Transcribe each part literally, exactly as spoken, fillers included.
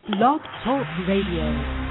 Blog Talk Radio.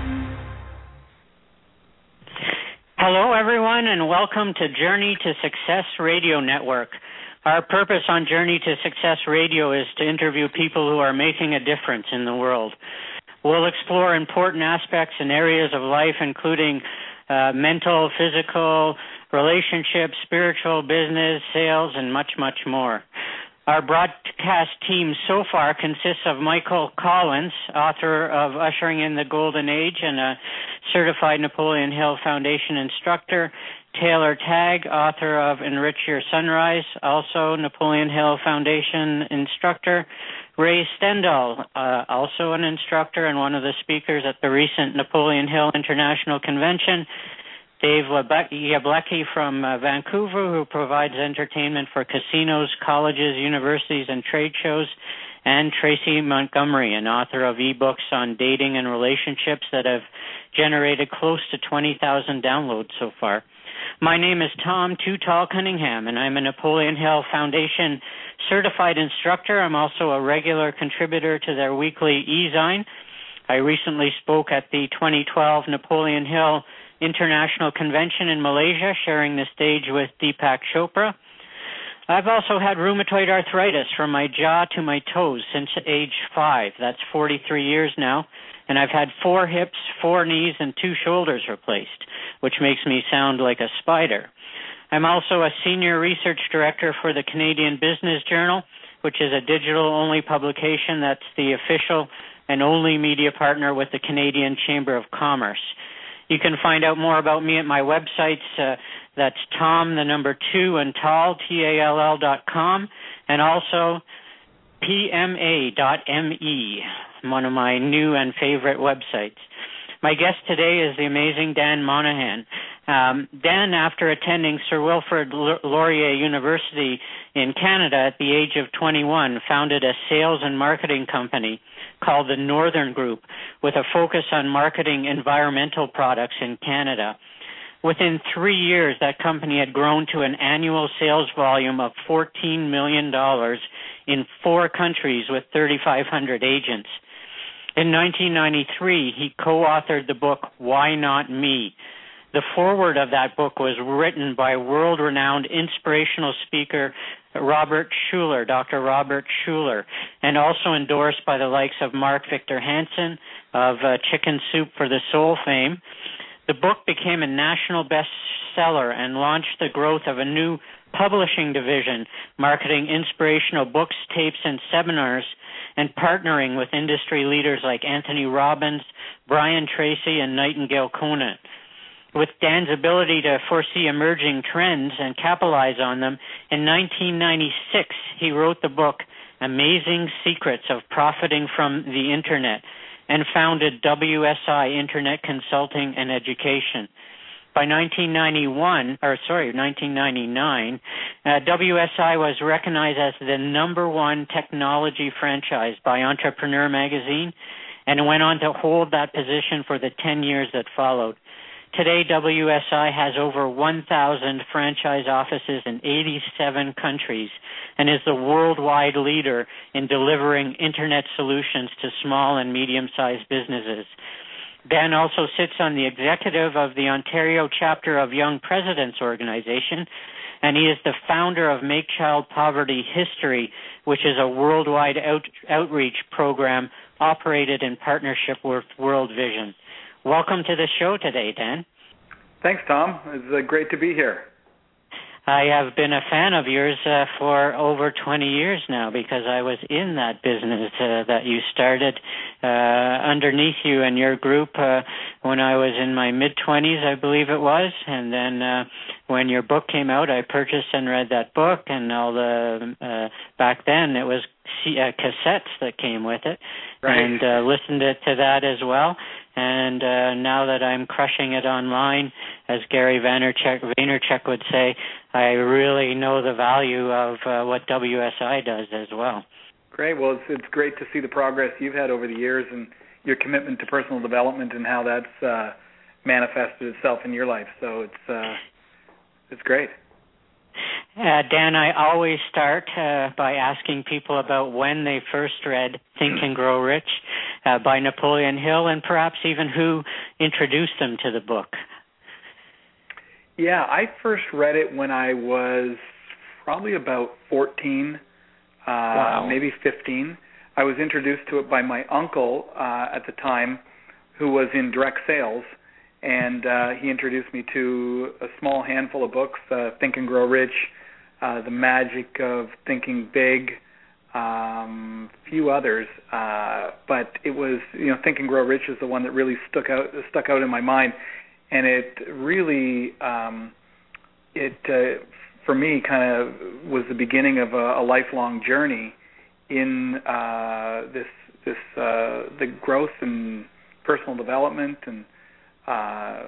Hello, everyone, and welcome to Journey to Success Radio Network. Our purpose on Journey to Success Radio is to interview people who are making a difference in the world. We'll explore important aspects and areas of life, including uh, mental, physical, relationships, spiritual, business, sales, and much, much more. Our broadcast team so far consists of Michael Collins, author of Ushering in the Golden Age and a certified Napoleon Hill Foundation instructor, Taylor Tagg, author of Enrich Your Sunrise, also Napoleon Hill Foundation instructor, Ray Stendhal, uh, also an instructor and one of the speakers at the recent Napoleon Hill International Convention, Dave Yablecki from uh, Vancouver, who provides entertainment for casinos, colleges, universities, and trade shows, and Tracy Montgomery, an author of ebooks on dating and relationships that have generated close to twenty thousand downloads so far. My name is Tom Too Tall Cunningham, and I'm a Napoleon Hill Foundation certified instructor. I'm also a regular contributor to their weekly e-zine. I recently spoke at the twenty twelve Napoleon Hill International Convention in Malaysia, sharing the stage with Deepak Chopra. I've also had rheumatoid arthritis from my jaw to my toes since age five. That's forty-three years now. And I've had four hips, four knees, and two shoulders replaced, which makes me sound like a spider. I'm also a senior research director for the Canadian Business Journal, which is a digital-only publication that's the official and only media partner with the Canadian Chamber of Commerce. You can find out more about me at my websites. Uh, that's Tom, the number two, and Tall, T A L L dot com, and also P M A dot M E, one of my new and favorite websites. My guest today is the amazing Dan Monahan. Um, Dan, after attending Sir Wilfrid Laurier University in Canada at the age of twenty-one, founded a sales and marketing company called the Northern Group with a focus on marketing environmental products in Canada. Within three years, that company had grown to an annual sales volume of fourteen million dollars in four countries with thirty-five hundred agents. In nineteen ninety-three, he co-authored the book, Why Not Me? The foreword of that book was written by world-renowned inspirational speaker Robert Schuller, Doctor Robert Schuller, and also endorsed by the likes of Mark Victor Hansen of uh, Chicken Soup for the Soul fame. The book became a national bestseller and launched the growth of a new publishing division, marketing inspirational books, tapes, and seminars, and partnering with industry leaders like Anthony Robbins, Brian Tracy, and Nightingale Conant. With Dan's ability to foresee emerging trends and capitalize on them, in nineteen ninety-six, he wrote the book Amazing Secrets of Profiting from the Internet and founded W S I Internet Consulting and Education. By nineteen ninety-one, or sorry, nineteen ninety-nine, uh, W S I was recognized as the number one technology franchise by Entrepreneur magazine and went on to hold that position for the ten years that followed. Today, W S I has over one thousand franchise offices in eighty-seven countries and is the worldwide leader in delivering Internet solutions to small and medium-sized businesses. Dan also sits on the executive of the Ontario chapter of Young Presidents Organization, and he is the founder of Make Child Poverty History, which is a worldwide out, outreach program operated in partnership with World Vision. Welcome to the show today, Dan. Thanks, Tom. It's uh, great to be here. I have been a fan of yours uh, for over twenty years now because I was in that business uh, that you started uh, underneath you and your group uh, when I was in my mid-twenties, I believe it was. And then uh, when your book came out, I purchased and read that book, and all the uh, back then it was C- uh, cassettes that came with it, right. and uh, listened to, to that as well. And uh, now that I'm crushing it online, as Gary Vaynerchuk, Vaynerchuk would say, I really know the value of uh, what W S I does as well. Great. Well, it's, it's great to see the progress you've had over the years and your commitment to personal development and how that's uh, manifested itself in your life. So it's uh, it's great. Uh, Dan, I always start uh, by asking people about when they first read Think and Grow Rich. uh, by Napoleon Hill, and perhaps even who introduced them to the book. Yeah, I first read it when I was probably about fourteen, uh, wow. maybe fifteen. I was introduced to it by my uncle uh, at the time, who was in direct sales, and uh, he introduced me to a small handful of books, uh, Think and Grow Rich, uh, The Magic of Thinking Big, um, a few others. Uh, but it was, you know, Think and Grow Rich is the one that really stuck out stuck out in my mind, and it really, um, it uh, for me, kind of was the beginning of a, a lifelong journey in uh, this this uh, the growth and personal development, and uh,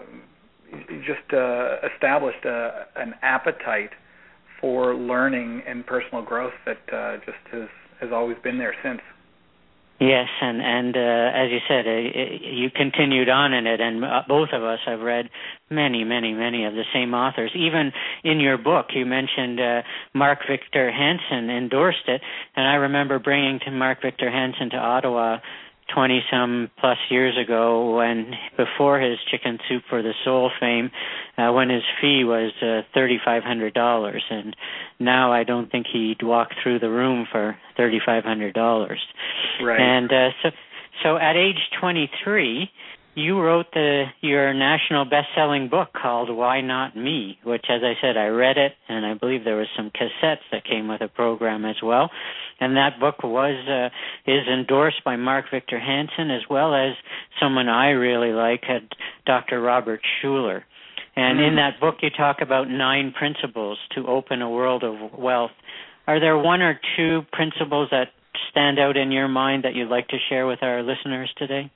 just uh, established a, an appetite for learning and personal growth that uh, just has, has always been there since. Yes, and, and uh, as you said, uh, you continued on in it, and uh, both of us have read many, many, many of the same authors. Even in your book, you mentioned uh, Mark Victor Hansen endorsed it, and I remember bringing to Mark Victor Hansen to Ottawa twenty-some plus years ago, when before his Chicken Soup for the Soul fame, uh, when his fee was uh, thirty-five hundred dollars, and now I don't think he'd walk through the room for thirty-five hundred dollars. Right. And uh, so, so at age twenty-three, you wrote the your national best-selling book called Why Not Me, which, as I said, I read it, and I believe there was some cassettes that came with a program as well. And that book was uh, is endorsed by Mark Victor Hansen, as well as someone I really like, uh, Doctor Robert Schuller. And mm. in that book, you talk about nine principles to open a world of wealth. Are there one or two principles that stand out in your mind that you'd like to share with our listeners today?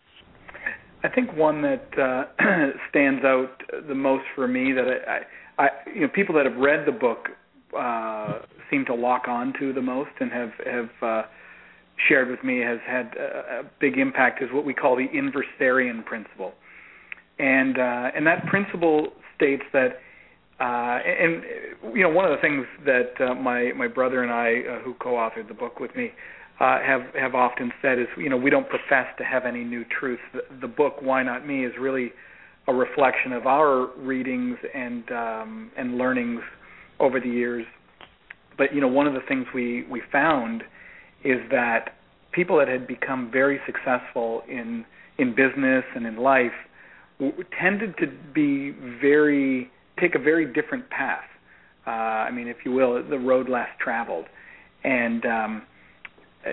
I think one that uh, stands out the most for me, that I, I, you know, people that have read the book uh, seem to lock on to the most and have have uh, shared with me has had a, a big impact, is what we call the inversarian principle, and uh, and that principle states that, uh, and you know, one of the things that uh, my my brother and I, uh, who co-authored the book with me, Uh, have have often said is, you know, we don't profess to have any new truth. The, the book Why Not Me is really a reflection of our readings and um, and learnings over the years. But you know, one of the things we, we found is that people that had become very successful in in business and in life w- tended to be very take a very different path. Uh, I mean, if you will, the road less traveled, and um, Uh,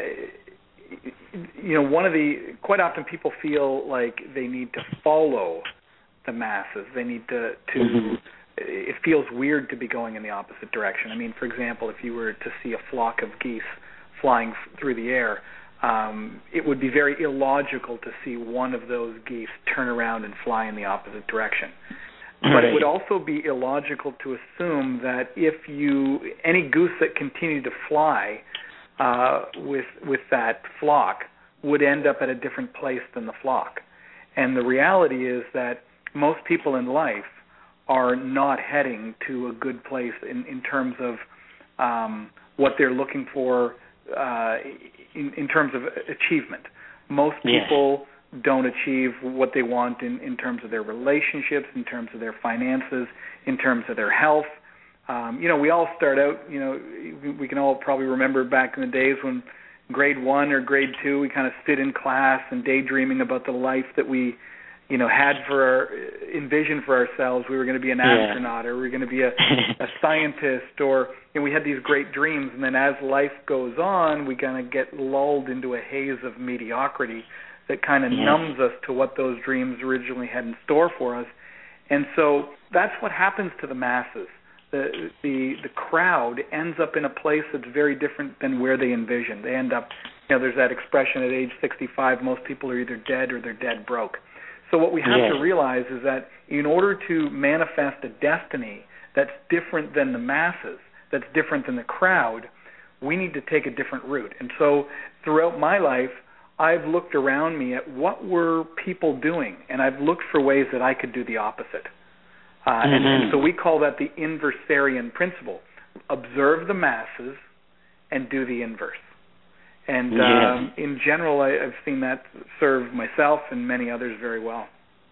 you know, one of the, quite often people feel like they need to follow the masses. They need to, to mm-hmm. It feels weird to be going in the opposite direction. I mean, for example, if you were to see a flock of geese flying f- through the air, um, it would be very illogical to see one of those geese turn around and fly in the opposite direction. Right. But it would also be illogical to assume that if you, any goose that continued to fly Uh, with with that flock would end up at a different place than the flock. And the reality is that most people in life are not heading to a good place in, in terms of um, what they're looking for uh, in, in terms of achievement. Most people yes. don't achieve what they want in, in terms of their relationships, in terms of their finances, in terms of their health. Um, you know, we all start out, you know, we can all probably remember back in the days when grade one or grade two, we kind of sit in class and daydreaming about the life that we, you know, had for our, envisioned for ourselves. We were going to be an yeah. astronaut, or we were going to be a, a scientist, or, you know, we had these great dreams. And then as life goes on, we kind of get lulled into a haze of mediocrity that kind of yeah. numbs us to what those dreams originally had in store for us. And so that's what happens to the masses. The, the the crowd ends up in a place that's very different than where they envisioned. They end up, you know, there's that expression at age sixty-five, most people are either dead or they're dead broke. So what we have yeah. to realize is that in order to manifest a destiny that's different than the masses, that's different than the crowd, we need to take a different route. And so throughout my life, I've looked around me at what were people doing, and I've looked for ways that I could do the opposite. Uh, mm-hmm. and, and so we call that the inversarian principle. Observe the masses and do the inverse. And yeah. um, in general, I, I've seen that serve myself and many others very well.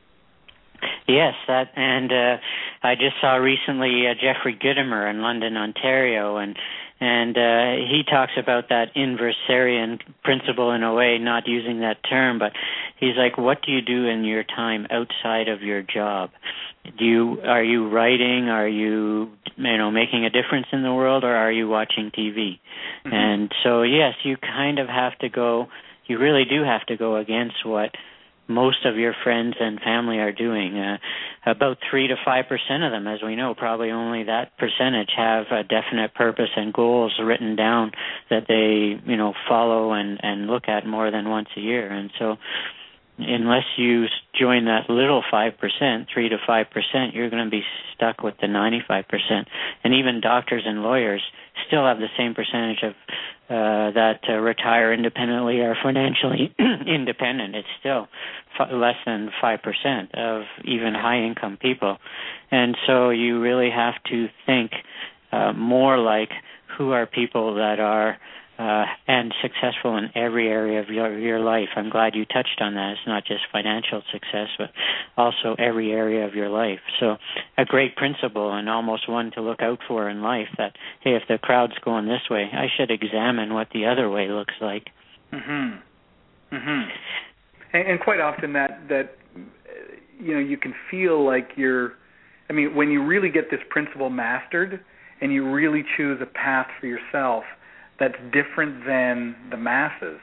Yes, that, and uh, I just saw recently uh, Jeffrey Gitomer in London, Ontario, and and uh, he talks about that inversarian principle in a way, not using that term, but he's like, what do you do in your time outside of your job? Do you are you writing? Are you you know making a difference in the world, or are you watching T V? Mm-hmm. And so yes, you kind of have to go. You really do have to go against what most of your friends and family are doing. Uh, about three to five percent of them, as we know, probably only that percentage have a definite purpose and goals written down that they, you know, follow and, and look at more than once a year. And so unless you join that little five percent, three to five percent, you're going to be stuck with the ninety-five percent. And even doctors and lawyers still have the same percentage of uh, that uh, retire independently or financially independent. It's still f- less than five percent of even high-income people. And so you really have to think uh, more like who are people that are Uh, and successful in every area of your, your life. I'm glad you touched on that. It's not just financial success, but also every area of your life. So a great principle and almost one to look out for in life that, hey, if the crowd's going this way, I should examine what the other way looks like. Mm-hmm. Mm-hmm. And, and quite often that, that, you know, you can feel like you're, I mean, when you really get this principle mastered and you really choose a path for yourself that's different than the masses,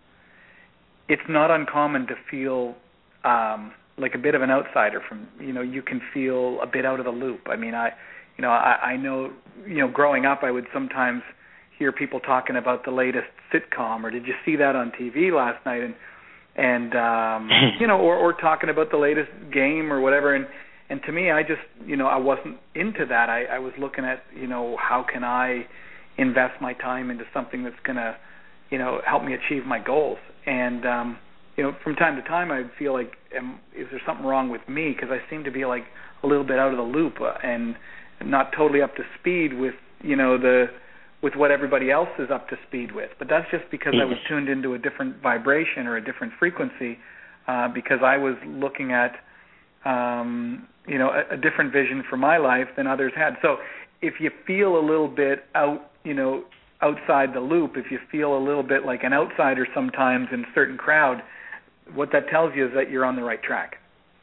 it's not uncommon to feel um, like a bit of an outsider. From you know, you can feel a bit out of the loop. I mean, I, you know, I, I know, you know, growing up, I would sometimes hear people talking about the latest sitcom, or did you see that on T V last night, and and um, you know, or, or talking about the latest game or whatever. And and to me, I just, you know, I wasn't into that. I, I was looking at, you know, how can I invest my time into something that's going to, you know, help me achieve my goals. And, um, you know, from time to time I feel like, am, is there something wrong with me? Because I seem to be like a little bit out of the loop uh, and not totally up to speed with, you know, the with what everybody else is up to speed with. But that's just because I was tuned into a different vibration or a different frequency uh, because I was looking at, um, you know, a, a different vision for my life than others had. So if you feel a little bit out, you know, outside the loop, if you feel a little bit like an outsider sometimes in a certain crowd, what that tells you is that you're on the right track.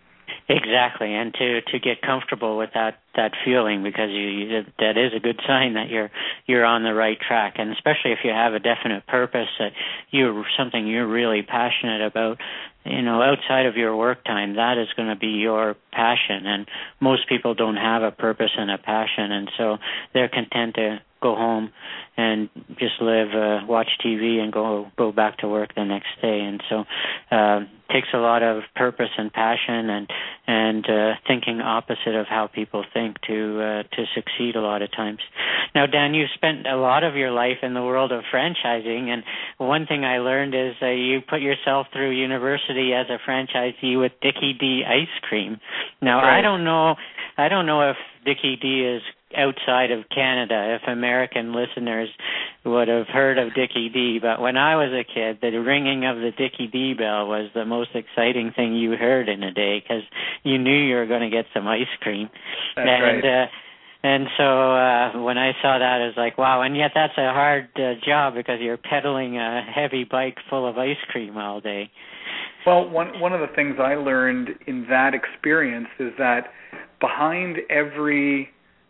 Exactly, and to, to get comfortable with that, that feeling, because you, you, that is a good sign that you're you're on the right track, and especially if you have a definite purpose that you're something you're really passionate about. You know, outside of your work time, that is going to be your passion, and most people don't have a purpose and a passion, and so they're content to go home and just live, uh, watch T V, and go go back to work the next day. And so uh, it takes a lot of purpose and passion and and uh, thinking opposite of how people think to uh, to succeed a lot of times. Now, Dan, you've spent a lot of your life in the world of franchising, and one thing I learned is uh, you put yourself through university as a franchisee with Dickie D Ice Cream. Now, right. I don't know, I don't know if Dickie D is outside of Canada, if American listeners would have heard of Dickie D, but when I was a kid, the ringing of the Dickie D bell was the most exciting thing you heard in a day, because you knew you were going to get some ice cream. That's and right. uh, and so uh, when I saw that, I was like, wow, and yet that's a hard uh, job, because you're pedaling a heavy bike full of ice cream all day. Well, one one of the things I learned in that experience is that behind every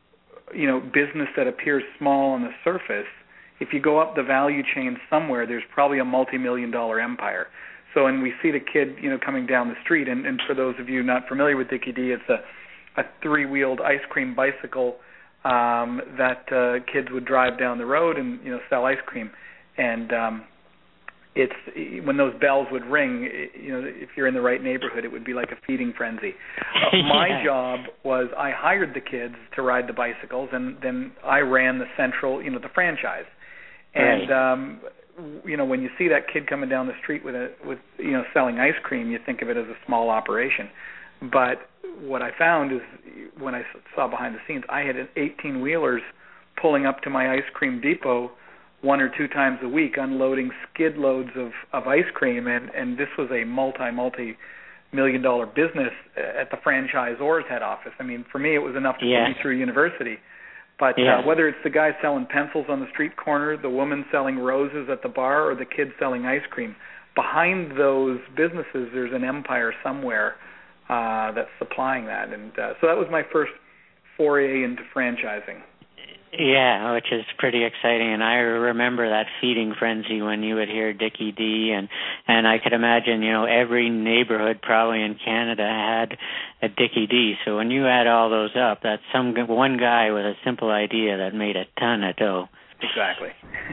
you know, business that appears small on the surface, if you go up the value chain somewhere, there's probably a multi-million dollar empire. So, and we see the kid, you know, coming down the street, and, and for those of you not familiar with Dickie D, it's a, a three-wheeled ice cream bicycle um, that uh, kids would drive down the road and, you know, sell ice cream. And um, it's when those bells would ring, you know, if you're in the right neighborhood, it would be like a feeding frenzy. Uh, my yeah. job was I hired the kids to ride the bicycles, and then I ran the central, you know, the franchise. And right. um, you know, when you see that kid coming down the street with a with you know selling ice cream, you think of it as a small operation. But what I found is when I saw behind the scenes, I had eighteen wheelers pulling up to my ice cream depot one or two times a week unloading skid loads of, of ice cream, and, and this was a multi, multi million dollar business at the franchisor's head office. I mean, for me, it was enough to yeah. put me through university. But yeah. uh, whether it's the guy selling pencils on the street corner, the woman selling roses at the bar, or the kid selling ice cream, behind those businesses, there's an empire somewhere uh, that's supplying that. And uh, so that was my first foray into franchising. Yeah, which is pretty exciting, and I remember that feeding frenzy when you would hear Dickie D, and and I could imagine, you know, every neighborhood probably in Canada had a Dickie D. So when you add all those up, that's some one guy with a simple idea that made a ton of dough. Exactly.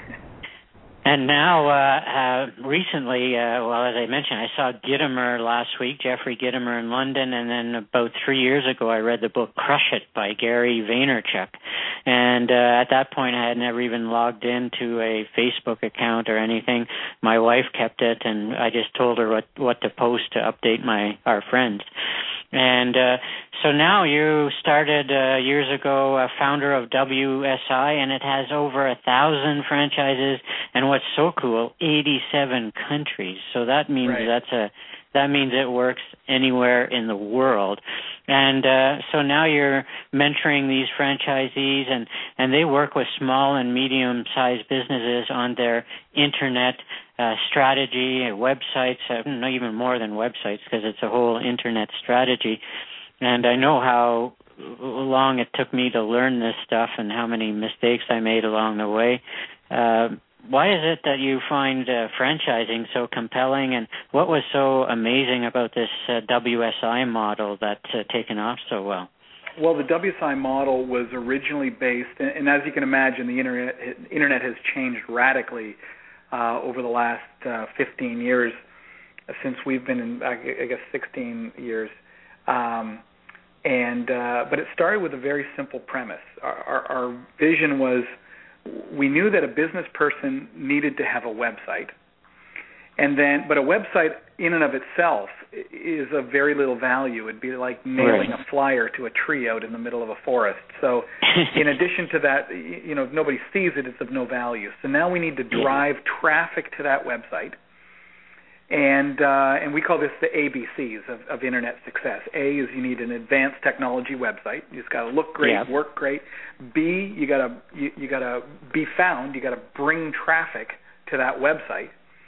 And now, uh, uh, recently, uh, well, as I mentioned, I saw Gitomer last week, Jeffrey Gitomer in London, and then about three years ago I read the book Crush It by Gary Vaynerchuk. And uh, at that point I had never even logged into a Facebook account or anything. My wife kept it, and I just told her what, what to post to update my our friends. And uh, so now you started uh, years ago, a founder of W S I, and it has over a thousand franchises. And what's so cool, eighty-seven countries. So that means right. that's a that means it works anywhere in the world. And uh, so now you're mentoring these franchisees, and, and they work with small and medium-sized businesses on their internet uh, strategy, websites, uh, no, even more than websites, because it's a whole internet strategy. And I know how long it took me to learn this stuff and how many mistakes I made along the way. Uh, Why is it that you find uh, franchising so compelling, and what was so amazing about this uh, W S I model that's uh, taken off so well? Well, the W S I model was originally based, and, and as you can imagine, the internet, internet has changed radically uh, over the last uh, fifteen years, since we've been in, I guess, sixteen years. Um, and uh, but it started with a very simple premise. Our, our, our vision was, we knew that a business person needed to have a website, and then, but a website in and of itself is of very little value. It'd be like nailing right. a flyer to a tree out in the middle of a forest. So, in addition to that, you know, if nobody sees it, it's of no value. So now we need to drive yeah. traffic to that website, and uh, and we call this the A B Cs of, of internet success. A is you need an advanced technology website. You just got to look great, yeah. work great. B, you got to you, you got to be found. You got to bring traffic to that website.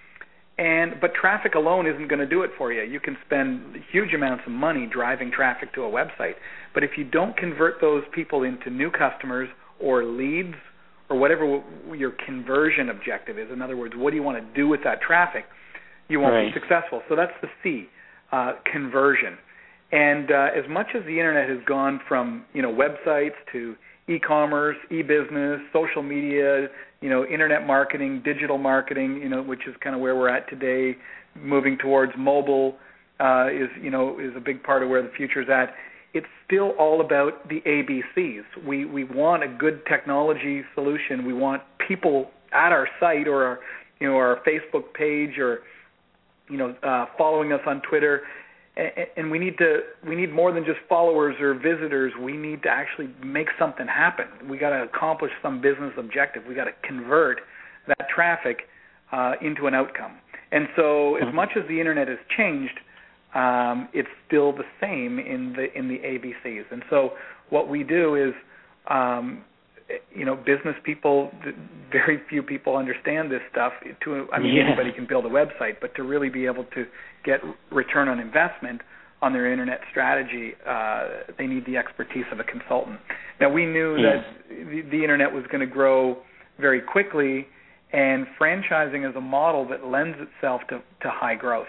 And but traffic alone isn't going to do it for you. You can spend huge amounts of money driving traffic to a website, but if you don't convert those people into new customers or leads or whatever your conversion objective is, in other words, what do you want to do with that traffic, you won't right. be successful. So that's the C, uh, conversion. And uh, as much as the internet has gone from, you know, websites to e-commerce, e-business, social media, you know, internet marketing, digital marketing, you know, which is kind of where we're at today, moving towards mobile uh, is, you know, is a big part of where the future is at. It's still all about the A B Cs. We we want a good technology solution. We want people at our site or our, you know, our Facebook page or, you know, uh, following us on Twitter. And we need to we need more than just followers or visitors. We need to actually make something happen. We got to accomplish some business objective. We got to convert that traffic uh, into an outcome. And so, as much as the internet has changed, um, it's still the same in the in the A B Cs. And so, what we do is, um, you know, business people, very few people understand this stuff. To I mean, yeah. anybody can build a website, but to really be able to get return on investment on their internet strategy, uh, they need the expertise of a consultant. Now, we knew yeah. that the, the internet was going to grow very quickly, and franchising is a model that lends itself to, to high growth.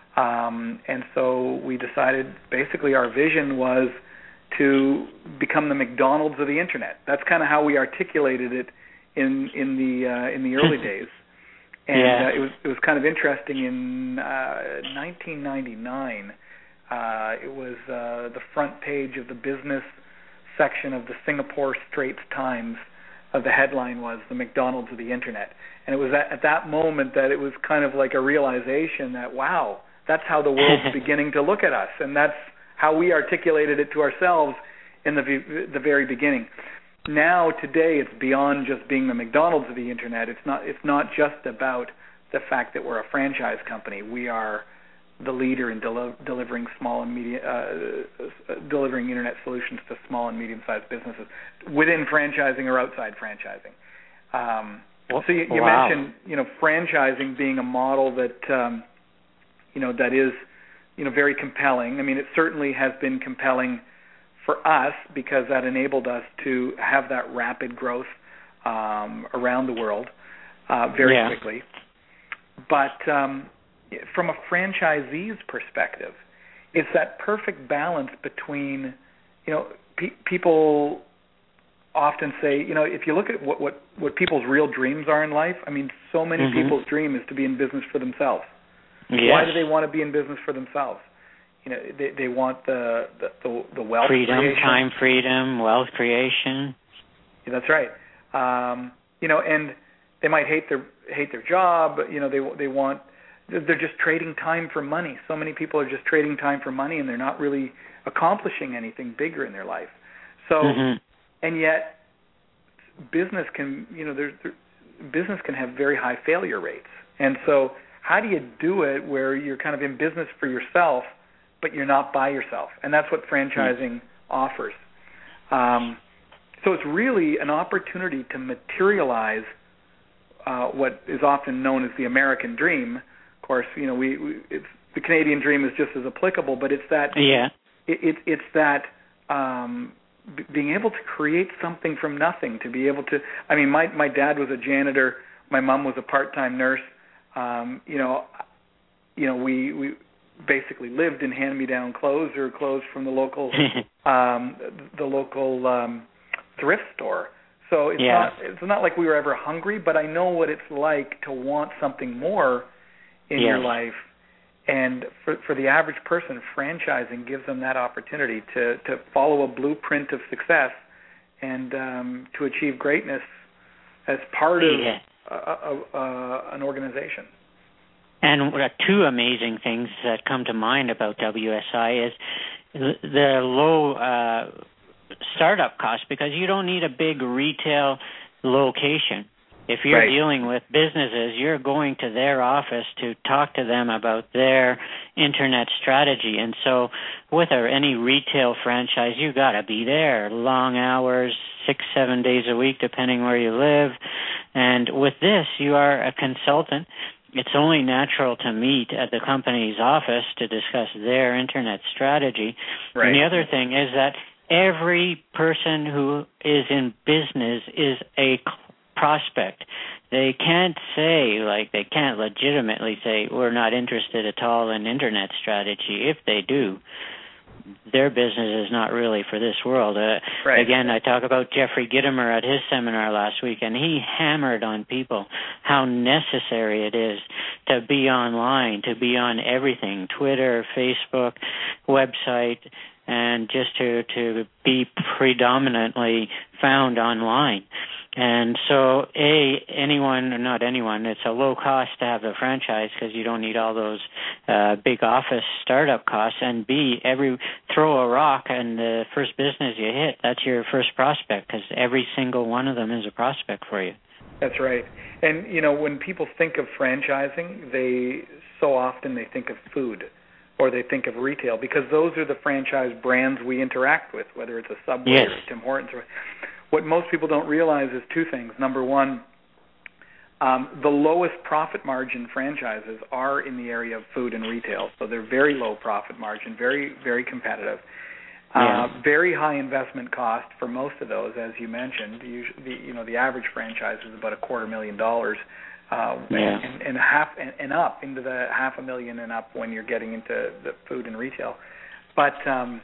Um, and so we decided, basically our vision was to become the McDonald's of the internet. That's kind of how we articulated it in in the uh, in the early days. And yeah. uh, it was it was kind of interesting. In uh, nineteen ninety-nine, uh, it was uh, the front page of the business section of the Singapore Straits Times. Uh, the headline was "The McDonald's of the Internet," and it was at, at that moment that it was kind of like a realization that, wow, that's how the world's beginning to look at us, and that's how we articulated it to ourselves in the the very beginning. now today it's beyond just being the McDonald's of the internet. It's not. It's not just about the fact that we're a franchise company. We are the leader in deli- delivering small and medium, uh, delivering internet solutions to small and medium-sized businesses within franchising or outside franchising. Um, so you, you wow. mentioned, you know, franchising being a model that, um, you know, that is, you know, very compelling. I mean, it certainly has been compelling for us because that enabled us to have that rapid growth um, around the world uh, very yeah. quickly. But um, from a franchisee's perspective, it's that perfect balance between, you know, pe- people often say, you know, if you look at what, what, what people's real dreams are in life, I mean, so many mm-hmm. people's dream is to be in business for themselves. Yes. Why do they want to be in business for themselves? You know, they they want the the, the, the wealth freedom, creation. time freedom, wealth creation. Yeah, that's right. Um, you know, and they might hate their hate their job. You know, they they want they're just trading time for money. So many people are just trading time for money, and they're not really accomplishing anything bigger in their life. So, mm-hmm. and yet, business can you know there's there, business can have very high failure rates, and so. How do you do it where you're kind of in business for yourself, but you're not by yourself? And that's what franchising mm-hmm. offers. Um, so it's really an opportunity to materialize uh, what is often known as the American dream. Of course, you know, we, we it's, the Canadian dream is just as applicable, but it's that yeah. it, it, it's that um, b- being able to create something from nothing. To be able to, I mean, my my dad was a janitor, my mom was a part-time nurse. Um, you know, you know, we, we basically lived in hand-me-down clothes or clothes from the local um, the local um, thrift store. So it's yeah. not it's not like we were ever hungry, but I know what it's like to want something more in yes. your life. And for for the average person, franchising gives them that opportunity to, to follow a blueprint of success and um, to achieve greatness as part of yeah. Uh, uh, an organization. And uh, two amazing things that come to mind about W S I is the low uh, startup cost, because you don't need a big retail location. If you're right. dealing with businesses, you're going to their office to talk to them about their internet strategy. And so with a, any retail franchise, you got to be there, long hours, six, seven days a week, depending where you live. And with this, you are a consultant. It's only natural to meet at the company's office to discuss their internet strategy. Right. And the other thing is that every person who is in business is a prospect. They can't say, like, they can't legitimately say, we're not interested at all in internet strategy. If they do, their business is not really for this world. Uh, right. Again, I talk about Jeffrey Gitomer at his seminar last week, and he hammered on people how necessary it is to be online, to be on everything, Twitter, Facebook, website, and just to, to be predominantly found online. And so, A, anyone, not anyone, it's a low cost to have a franchise because you don't need all those uh, big office startup costs. And B, every throw a rock and the first business you hit, that's your first prospect because every single one of them is a prospect for you. That's right. And, you know, when people think of franchising, they so often they think of food or they think of retail because those are the franchise brands we interact with, whether it's a Subway yes. or Tim Hortons. Or, what most people don't realize is two things. Number one, um, the lowest profit margin franchises are in the area of food and retail. So they're very low profit margin, very, very competitive. Yeah. Uh, very high investment cost for most of those, as you mentioned. Usually, the, you know, the average franchise is about a quarter million dollars, uh, yeah. and, and half and, and up into the half a million and up when you're getting into the food and retail. But um,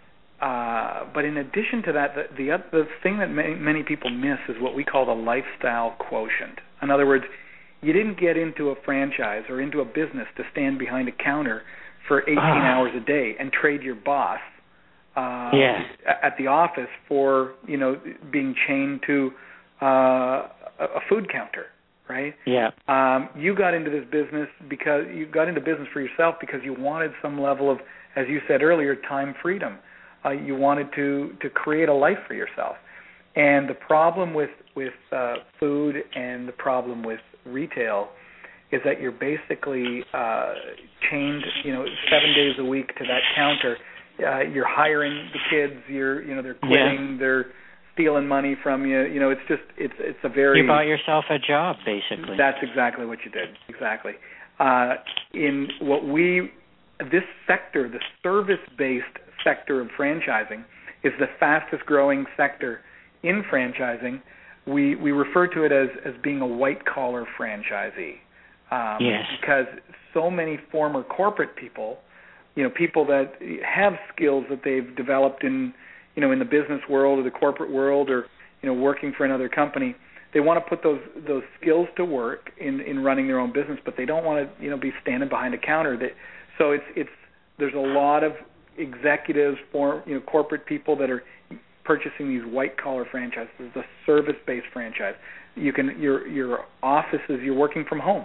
uh, but in addition to that, the the, the thing that many, many people miss is what we call the lifestyle quotient. In other words, you didn't get into a franchise or into a business to stand behind a counter for eighteen ah. hours a day and trade your boss. Uh, yeah. at the office for, you know, being chained to uh, a food counter, right? Yeah. Um, you got into this business because you got into business for yourself because you wanted some level of, as you said earlier, time freedom. Uh, you wanted to, to create a life for yourself. And the problem with with uh, food and the problem with retail is that you're basically uh, chained, you know, seven days a week to that counter. Uh, you're hiring the kids. You're, you know, they're quitting. Yeah. They're stealing money from you. You know, it's just it's it's a very you bought yourself a job basically. That's exactly what you did. Exactly. Uh, in what we this sector, the service-based sector of franchising, is the fastest growing sector in franchising. We we refer to it as as being a white collar franchisee. Um, yes. Because so many former corporate people, you know, people that have skills that they've developed in, you know, in the business world or the corporate world, or, you know, working for another company, they want to put those those skills to work in, in running their own business, but they don't want to, you know, be standing behind a counter. That so it's it's there's a lot of executives, for you know, corporate people that are purchasing these white collar franchises, the service based franchise. You can your your offices, you're working from home.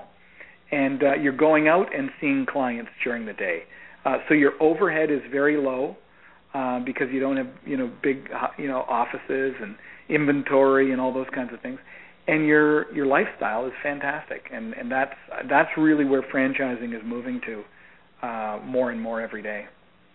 And uh, you're going out and seeing clients during the day, uh, so your overhead is very low uh, because you don't have you know big you know offices and inventory and all those kinds of things, and your your lifestyle is fantastic, and, and that's that's really where franchising is moving to uh, more and more every day.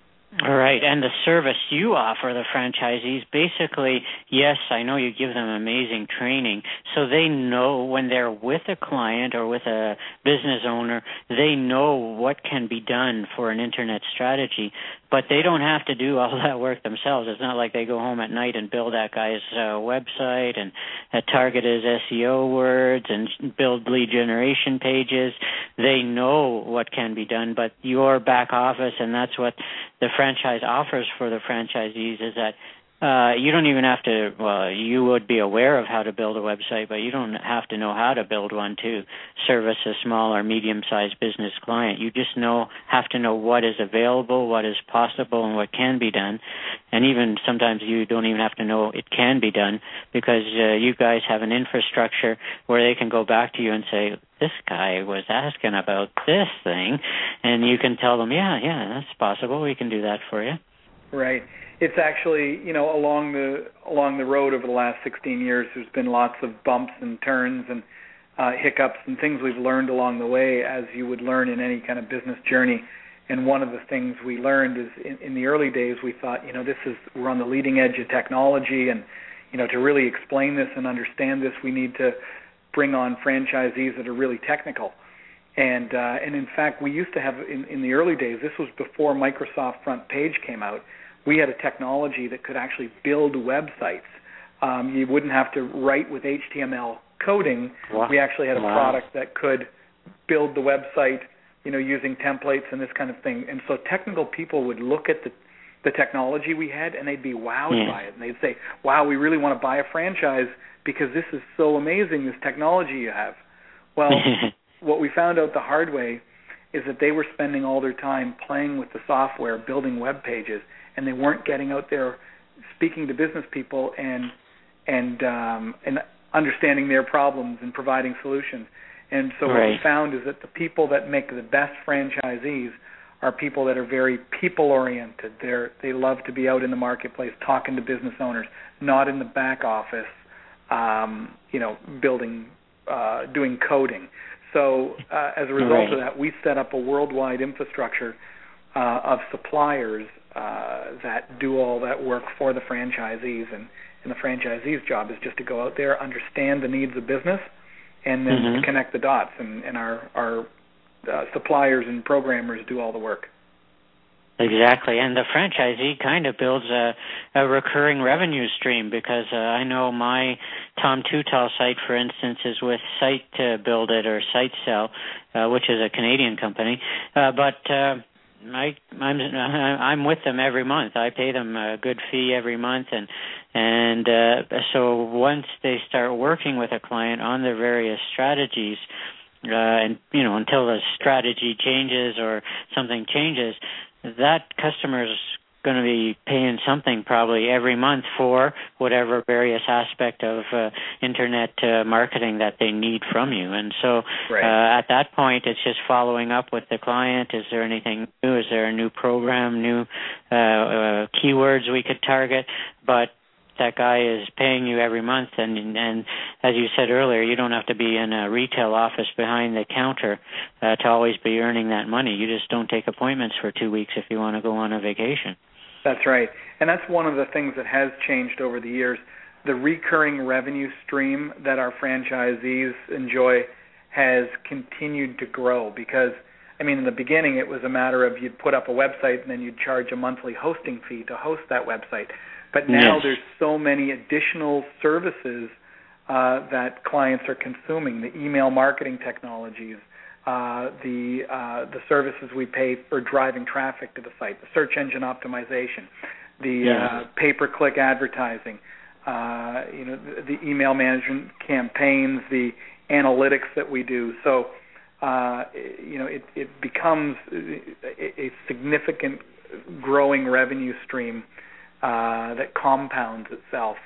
All right, and the service you offer the franchisees, basically, yes, I know you give them amazing training, so they know when they're with a client or with a business owner, they know what can be done for an internet strategy, but they don't have to do all that work themselves. It's not like they go home at night and build that guy's uh, website and uh, target his S E O words and build lead generation pages. They know what can be done, but your back office, and that's what the franchise offers for the franchisees, is that uh, you don't even have to, well, you would be aware of how to build a website, but you don't have to know how to build one to service a small or medium-sized business client. You just know have to know what is available, what is possible, and what can be done. And even sometimes you don't even have to know it can be done, because uh, you guys have an infrastructure where they can go back to you and say, this guy was asking about this thing, and you can tell them, yeah, yeah, that's possible. We can do that for you. Right. It's actually, you know, along the along the road over the last sixteen years, there's been lots of bumps and turns and uh, hiccups and things we've learned along the way, as you would learn in any kind of business journey. And one of the things we learned is in, in the early days, we thought, you know, this is we're on the leading edge of technology, and, you know, to really explain this and understand this, we need to bring on franchisees that are really technical. And uh, and in fact, we used to have, in, in the early days, this was before Microsoft Front Page came out, we had a technology that could actually build websites. Um, you wouldn't have to write with H T M L coding. Wow. We actually had a wow. product that could build the website, you know, using templates and this kind of thing. And so technical people would look at the, the technology we had, and they'd be wowed yeah. by it. And they'd say, wow, we really want to buy a franchise because this is so amazing, this technology you have. Well, what we found out the hard way is that they were spending all their time playing with the software, building web pages, and they weren't getting out there speaking to business people and and um, and understanding their problems and providing solutions. And so right. what we found is that the people that make the best franchisees are people that are very people-oriented. They're, they love to be out in the marketplace talking to business owners, not in the back office, um, you know, building, uh, doing coding. So uh, as a result right. of that, we set up a worldwide infrastructure uh, of suppliers uh, that do all that work for the franchisees, and, and the franchisee's job is just to go out there, understand the needs of business, and then mm-hmm. to connect the dots, and, and our, our uh, suppliers and programmers do all the work. Exactly, and the franchisee kind of builds a, a recurring revenue stream, because uh, I know my Tom Tutal site, for instance, is with Site to Build It or SiteSell, uh, which is a Canadian company, uh, but uh, I, I'm I'm with them every month. I pay them a good fee every month, and and uh, so once they start working with a client on their various strategies, uh, and you know until the strategy changes or something changes, that customer's going to be paying something probably every month for whatever various aspect of uh, internet uh, marketing that they need from you. And so right. uh, at that point, it's just following up with the client. Is there anything new? Is there a new program, new uh, uh, keywords we could target? But that guy is paying you every month, and and as you said earlier, you don't have to be in a retail office behind the counter uh, to always be earning that money. You just don't take appointments for two weeks if you want to go on a vacation. That's right, and that's one of the things that has changed over the years. The recurring revenue stream that our franchisees enjoy has continued to grow because, I mean, in the beginning it was a matter of you'd put up a website and then you'd charge a monthly hosting fee to host that website. But now yes. there's so many additional services uh, that clients are consuming, the email marketing technologies, uh, the uh, the services we pay for driving traffic to the site, the search engine optimization, the yes. uh, pay-per-click advertising, uh, you know, the, the email management campaigns, the analytics that we do. So, uh, you know, it, it becomes a, a significant growing revenue stream uh, that compounds itself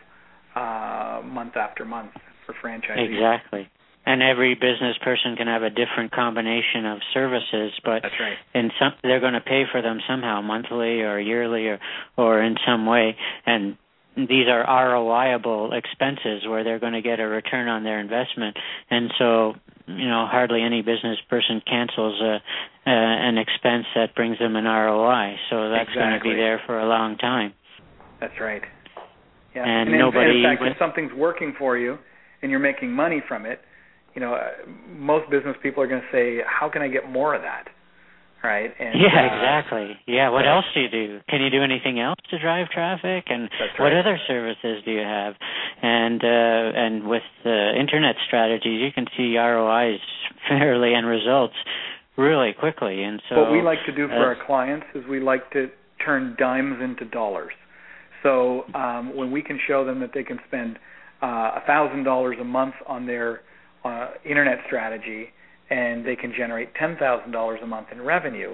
uh, month after month for franchisees. Exactly. And every business person can have a different combination of services, but That's right. in some, they're going to pay for them somehow, monthly or yearly or, or in some way. And these are R O I-able expenses where they're going to get a return on their investment. And so, you know, hardly any business person cancels a, uh, an expense that brings them an R O I. So that's exactly. going to be there for a long time. That's right. Yeah. And, and in, nobody. in fact, went, if something's working for you and you're making money from it, you know, uh, most business people are going to say, "How can I get more of that?" Right? And, yeah, uh, exactly. Yeah. What yeah. else do you do? Can you do anything else to drive traffic? And That's what right. other services do you have? And uh, and with uh, internet strategies, you can see R O Is fairly and results really quickly. And so, what we like to do for uh, our clients is we like to turn dimes into dollars. So um, when we can show them that they can spend uh, one thousand dollars a month on their uh, internet strategy and they can generate ten thousand dollars a month in revenue,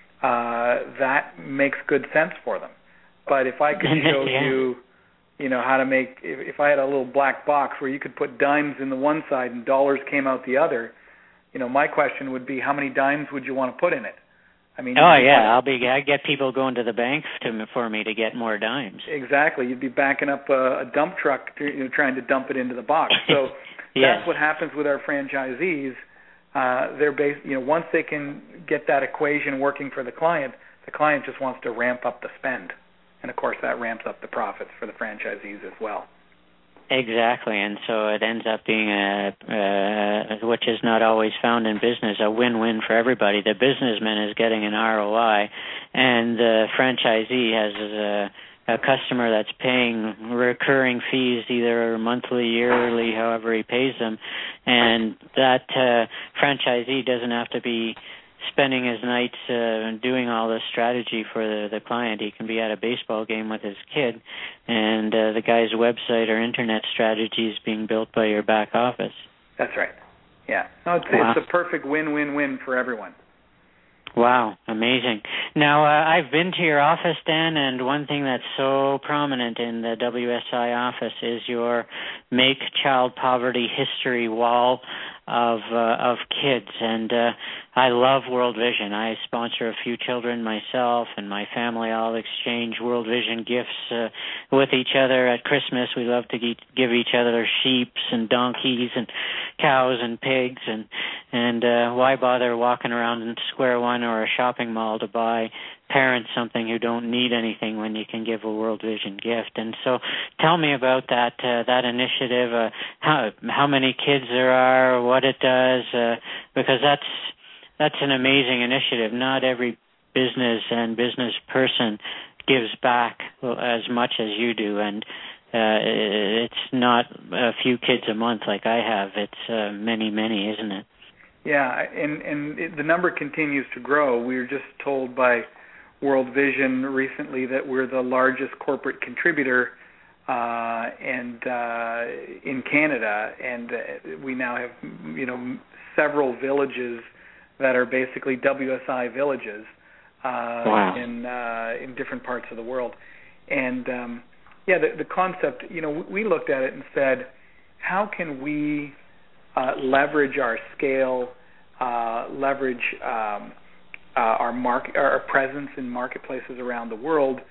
uh, that makes good sense for them. But if I could show yeah. you, you know, how to make, if, if I had a little black box where you could put dimes in the one side and dollars came out the other, you know, my question would be, how many dimes would you want to put in it? I mean, oh yeah, I'll be. I get people going to the bank to for me to get more dimes. Exactly, you'd be backing up a, a dump truck, to, you know, trying to dump it into the box. So yes. that's what happens with our franchisees. Uh, they're based, you know, once they can get that equation working for the client, the client just wants to ramp up the spend, and of course that ramps up the profits for the franchisees as well. Exactly, and so it ends up being a, uh, which is not always found in business, a win-win for everybody. The businessman is getting an R O I, and the franchisee has a, a customer that's paying recurring fees, either monthly, yearly, however he pays them, and that uh, franchisee doesn't have to be spending his nights uh, doing all this strategy for the, the client. He can be at a baseball game with his kid, and uh, the guy's website or internet strategy is being built by your back office. That's right. Yeah. No, it's, wow. it's a perfect win-win-win for everyone. Wow, amazing. Now, uh, I've been to your office, Dan, and one thing that's so prominent in the W S I office is your Make Child Poverty History wall of uh, of kids, and uh, I love World Vision. I sponsor a few children myself, and my family all exchange World Vision gifts uh, with each other at Christmas. We love to ge- give each other sheeps and donkeys and cows and pigs, and and uh, why bother walking around in Square One or a shopping mall to buy parents something who don't need anything when you can give a World Vision gift? And so tell me about that uh, that initiative, uh, how how many kids there are, what it does, uh, because that's that's an amazing initiative. Not every business and business person gives back as much as you do, and uh, it's not a few kids a month like I have. It's uh, many, many, isn't it? Yeah, and and it, the number continues to grow. We were just told by World Vision recently that we're the largest corporate contributor uh, and uh, in Canada, and uh, we now have you know several villages that are basically W S I villages uh, wow. in uh, in different parts of the world. And um, yeah, the, the concept, you know, we looked at it and said, how can we uh, leverage our scale, uh, leverage um, uh, our market, our presence in marketplaces around the world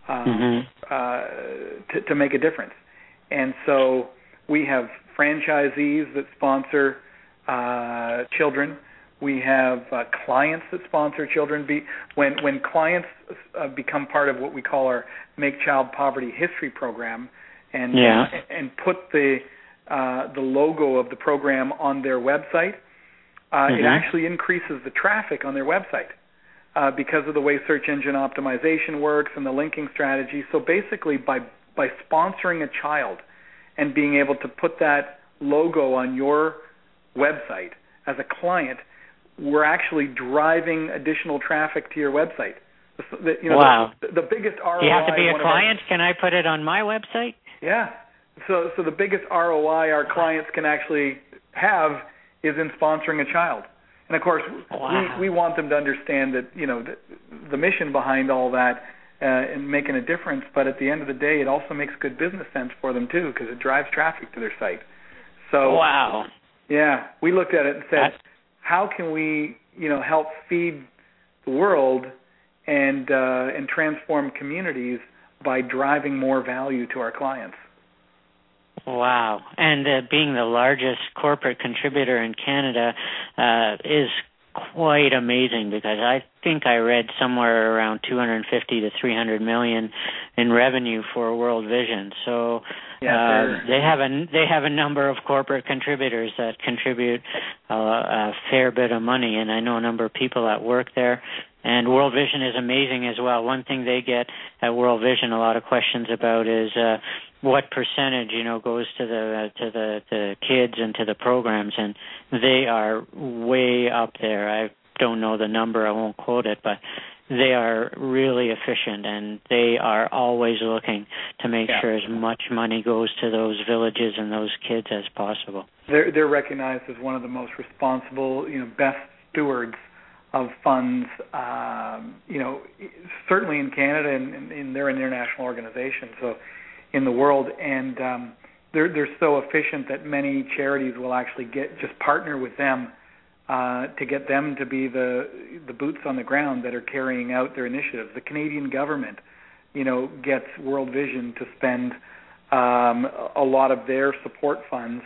um, mm-hmm. uh, to, to make a difference. And so we have franchisees that sponsor uh, children. We have uh, clients that sponsor children. Be, when when clients uh, become part of what we call our Make Child Poverty History program, and yeah. uh, and put the uh, the logo of the program on their website, uh, mm-hmm. it actually increases the traffic on their website uh, because of the way search engine optimization works and the linking strategy. So basically, by by sponsoring a child and being able to put that logo on your website as a client, we're actually driving additional traffic to your website. The, you know, wow. The, the biggest R O I... Do you have to be a client? Our, Can I put it on my website? Yeah. So so the biggest R O I our clients can actually have is in sponsoring a child. And, of course, wow. we, we want them to understand that, you know, the, the mission behind all that uh, and making a difference, but at the end of the day, it also makes good business sense for them, too, because it drives traffic to their site. So, wow. Yeah, we looked at it and said, That's... how can we, you know, help feed the world and uh, and transform communities by driving more value to our clients? Wow. And uh, being the largest corporate contributor in Canada uh, is quite amazing, because I think I read somewhere around two hundred fifty to three hundred million in revenue for World Vision. So yeah, uh, they have a they have a number of corporate contributors that contribute uh, a fair bit of money, and I know a number of people that work there. And World Vision is amazing as well. One thing they get at World Vision a lot of questions about is uh, what percentage, you know, goes to the uh, to the, the kids and to the programs, and they are way up there. I don't know the number, I won't quote it, but they are really efficient, and they are always looking to make yeah. sure as much money goes to those villages and those kids as possible. They're they're recognized as one of the most responsible, you know, best stewards of funds, um, you know, certainly in Canada, and, and, and they're an international organization, so in the world, and um, they're they're so efficient that many charities will actually get just partner with them uh, to get them to be the the boots on the ground that are carrying out their initiatives. The Canadian government, you know, gets World Vision to spend um, a lot of their support funds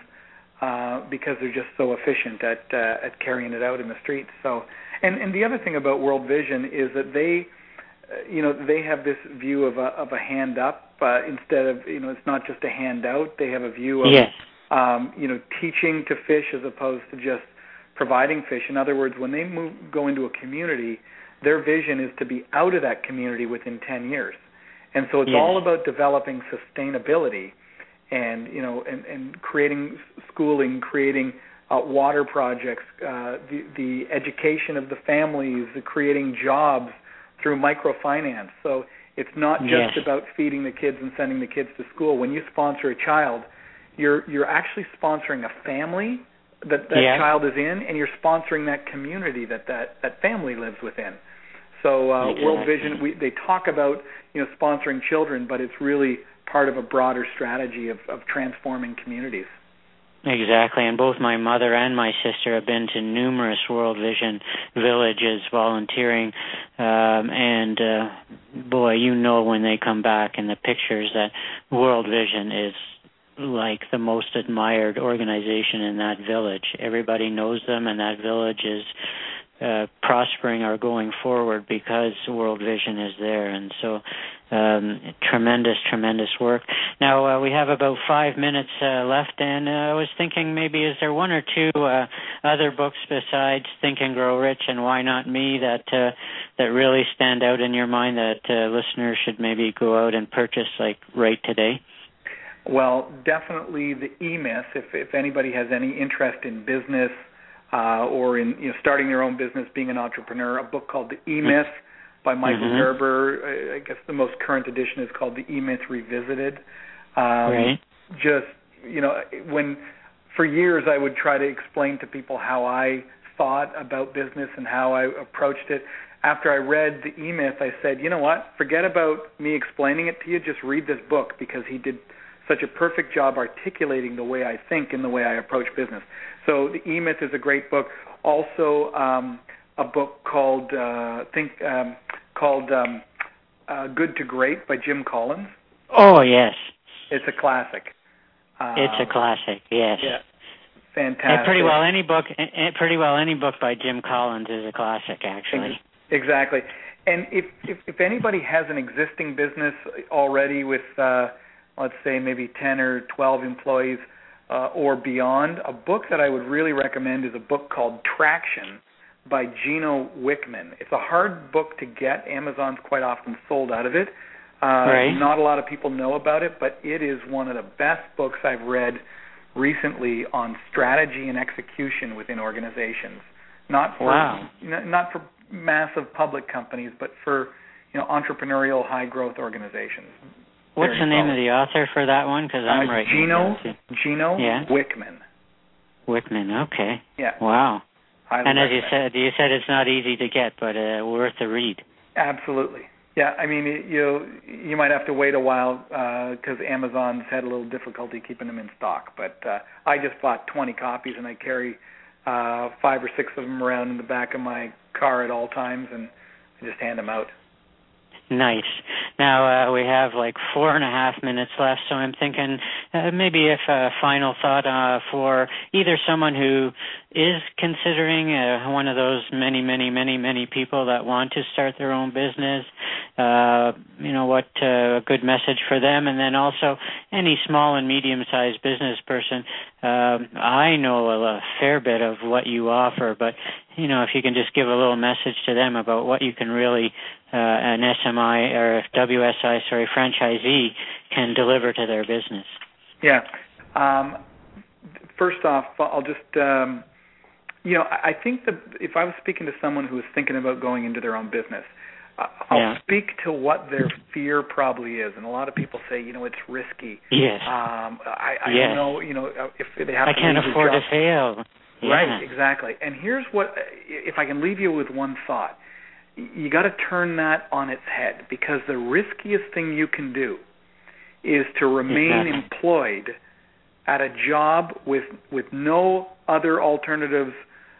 uh, because they're just so efficient at uh, at carrying it out in the streets. So. And, and the other thing about World Vision is that they, uh, you know, they have this view of a of a hand up uh, instead of, you know, it's not just a handout. They have a view of, yes. um, you know, teaching to fish as opposed to just providing fish. In other words, when they move go into a community, their vision is to be out of that community within ten years. And so it's yes. all about developing sustainability and, you know, and, and creating schooling, creating Uh, water projects, uh, the, the education of the families, the creating jobs through microfinance. So it's not just yes. about feeding the kids and sending the kids to school. When you sponsor a child, you're you're actually sponsoring a family that that yeah. child is in, and you're sponsoring that community that that, that family lives within. So uh, exactly. World Vision, we, they talk about, you know, sponsoring children, but it's really part of a broader strategy of, of transforming communities. Exactly, and both my mother and my sister have been to numerous World Vision villages volunteering, um, and uh, boy, you know when they come back in the pictures that World Vision is like the most admired organization in that village. Everybody knows them, and that village is uh, prospering or going forward because World Vision is there, and so um, tremendous, tremendous work. Now, uh, we have about five minutes uh, left, and uh, I was thinking maybe is there one or two uh, other books besides Think and Grow Rich and Why Not Me that uh, that really stand out in your mind that uh, listeners should maybe go out and purchase like right today? Well, definitely the E-Myth, if, if anybody has any interest in business uh, or in, you know, starting their own business, being an entrepreneur, a book called The E-Myth by Michael mm-hmm. Gerber. I guess the most current edition is called The E-Myth Revisited. Um, right. Just, you know, when for years I would try to explain to people how I thought about business and how I approached it. After I read The E-Myth, I said, you know what, forget about me explaining it to you, just read this book, because he did such a perfect job articulating the way I think and the way I approach business. So The E-Myth is a great book. Also, um, a book called uh, Think um, called um, uh, Good to Great by Jim Collins. Oh, yes. It's a classic. Um, it's a classic, yes. Yeah, fantastic. And pretty well any book, and pretty well any book by Jim Collins is a classic, actually. Exactly. And if, if, if anybody has an existing business already with, uh, let's say, maybe ten or twelve employees uh, or beyond, a book that I would really recommend is a book called Traction by Gino Wickman. It's a hard book to get. Amazon's quite often sold out of it. Uh, right. Not a lot of people know about it, but it is one of the best books I've read recently on strategy and execution within organizations. Not for wow. not for massive public companies, but for you know entrepreneurial high growth organizations. What's Very the name solid. of the author for that one? Because I'm uh, right. Gino Gino yeah. Wickman. Wickman. Okay. Yeah. Wow. Highly and as you recommend. said, you said it's not easy to get, but uh, worth a read. Absolutely. Yeah, I mean, you you might have to wait a while because uh, Amazon's had a little difficulty keeping them in stock. But uh, I just bought twenty copies, and I carry uh, five or six of them around in the back of my car at all times, and I just hand them out. Nice. Now, uh, we have like four and a half minutes left, so I'm thinking uh, maybe if a final thought uh, for either someone who is considering uh, one of those many, many, many, many people that want to start their own business, uh, you know, what uh, a good message for them, and then also any small and medium-sized business person. Uh, I know a, a fair bit of what you offer, but, you know, if you can just give a little message to them about what you can really Uh, an S M I or a W S I, sorry, franchisee can deliver to their business. Yeah. Um, first off, I'll just, um, you know, I think that if I was speaking to someone who was thinking about going into their own business, I'll yeah. speak to what their fear probably is. And a lot of people say, you know, it's risky. Yes. Um, I, I yes. don't know, you know, if they have I to can't leave afford the job. to fail. Yeah. Right, exactly. And here's what, if I can leave you with one thought. You got to turn that on its head, because the riskiest thing you can do is to remain exactly. employed at a job with with no other alternatives,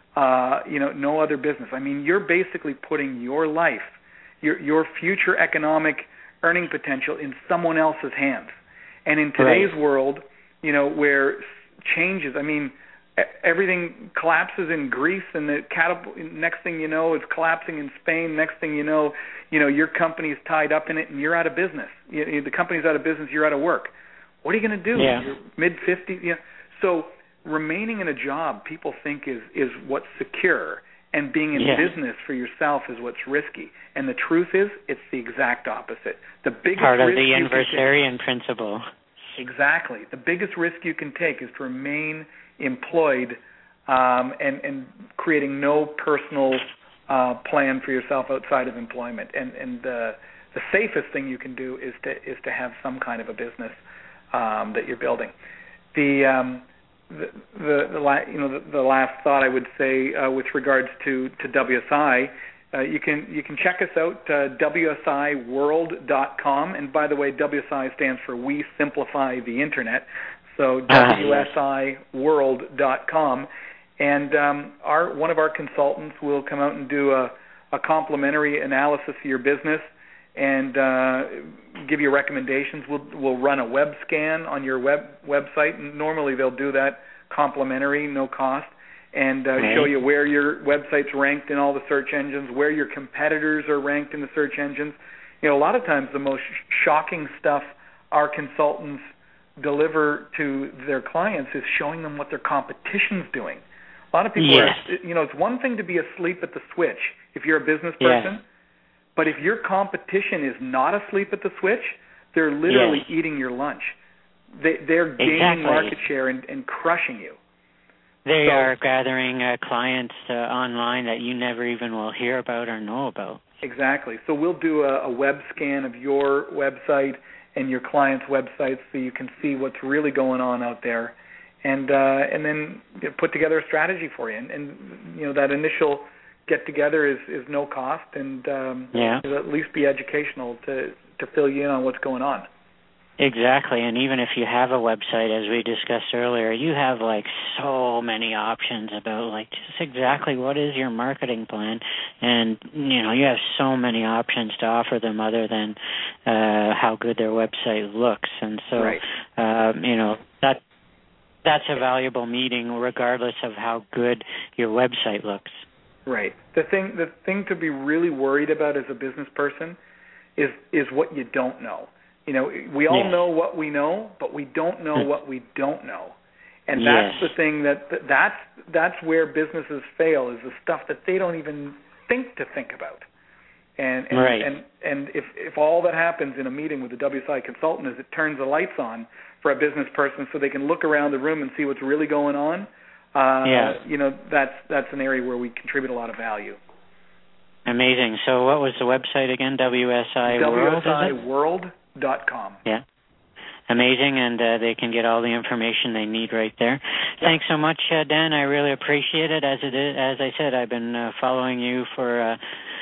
uh, you know, no other business. I mean, you're basically putting your life, your your future economic earning potential in someone else's hands. And in today's right. world, you know, where changes, I mean, everything collapses in Greece, and the catap- next thing you know, it's collapsing in Spain. Next thing you know, you know your company's tied up in it, and you're out of business. You, you, the company's out of business. You're out of work. What are you going to do? Yeah. You're mid fifties. You know? So remaining in a job, people think is is what's secure, and being in yeah. business for yourself is what's risky. And the truth is, it's the exact opposite. The biggest part of risk the you Inversarian principle. Exactly. The biggest risk you can take is to remain employed um, and, and creating no personal uh, plan for yourself outside of employment. And, and uh, the safest thing you can do is to is to have some kind of a business um, that you're building. The um, the, the, the la- you know the, the last thought I would say uh, with regards to, to W S I. Uh, you can you can check us out, uh, W S I world dot com. And by the way, W S I stands for We Simplify the Internet. So W S I world dot com. And um, our one of our consultants will come out and do a, a complimentary analysis of your business and uh, give you recommendations. We'll we'll run a web scan on your web website. And normally they'll do that complimentary, no cost. And uh, right. show you where your website's ranked in all the search engines, where your competitors are ranked in the search engines. You know, a lot of times the most sh- shocking stuff our consultants deliver to their clients is showing them what their competition's doing. A lot of people yes. are, you know, it's one thing to be asleep at the switch if you're a business person, yes. but if your competition is not asleep at the switch, they're literally yes. eating your lunch. They, they're gaining exactly. market share and, and crushing you. They so, are gathering uh, clients uh, online that you never even will hear about or know about. Exactly. So we'll do a, a web scan of your website and your clients' websites so you can see what's really going on out there, and uh, and then you know, put together a strategy for you. And, and you know that initial get together is, is no cost, and um, yeah. it'll at least be educational to to fill you in on what's going on. Exactly, and even if you have a website, as we discussed earlier, you have like so many options about like just exactly what is your marketing plan, and you know you have so many options to offer them other than uh, how good their website looks, and so right. um, you know that that's a valuable meeting regardless of how good your website looks. Right. The thing the thing to be really worried about as a business person is is what you don't know. You know, we all yes. know what we know, but we don't know what we don't know. And yes. that's the thing that that's that's where businesses fail, is the stuff that they don't even think to think about. And and right. and, and if, if all that happens in a meeting with a W S I consultant is it turns the lights on for a business person so they can look around the room and see what's really going on, uh, yeah. you know, that's that's an area where we contribute a lot of value. Amazing. So what was the website again? W S I World, W S I world dot com. Yeah. Amazing, and uh, they can get all the information they need right there. Yeah. Thanks so much, uh, Dan. I really appreciate it. As it is, as I said, I've been uh, following you for uh,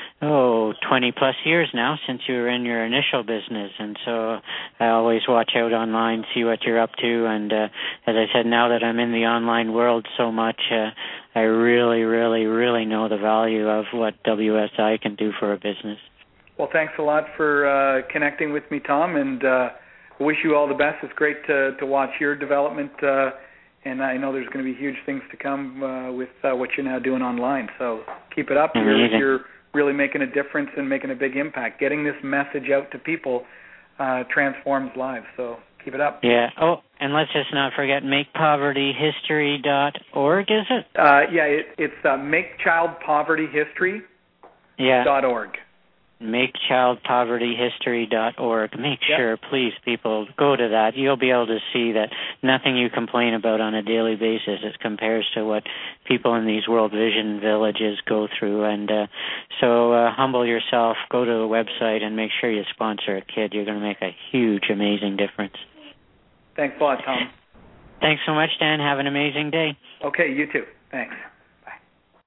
oh twenty plus years now, since you were in your initial business, and so I always watch out online, see what you're up to, and uh, as I said, now that I'm in the online world so much, uh, I really, really, really know the value of what W S I can do for a business. Well, thanks a lot for uh, connecting with me, Tom, and uh, wish you all the best. It's great to, to watch your development, uh, and I know there's going to be huge things to come uh, with uh, what you're now doing online. So keep it up. You're, you're really making a difference and making a big impact. Getting this message out to people uh, transforms lives. So keep it up. Yeah. Oh, and let's just not forget make poverty history dot org, is it? Uh, yeah, it, it's uh, make child poverty history dot org. Yeah. make child poverty history dot org. Make yep. sure, please, people, go to that. You'll be able to see that nothing you complain about on a daily basis it compares to what people in these World Vision villages go through. And uh, so uh, humble yourself, go to the website, and make sure you sponsor a kid. You're going to make a huge, amazing difference. Thanks a lot, Tom. Thanks so much, Dan. Have an amazing day. Okay, you too. Thanks.